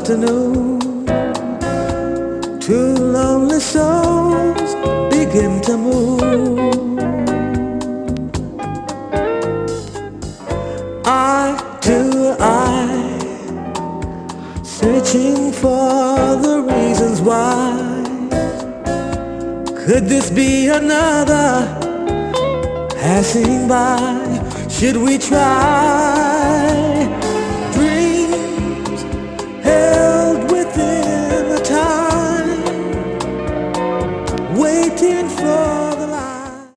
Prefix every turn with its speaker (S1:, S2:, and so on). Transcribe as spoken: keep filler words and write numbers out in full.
S1: afternoon, two lonely souls begin to move. Eye to eye, searching for the reasons why. Could this be another passing by? Should we try? Dreams held within a time, waiting for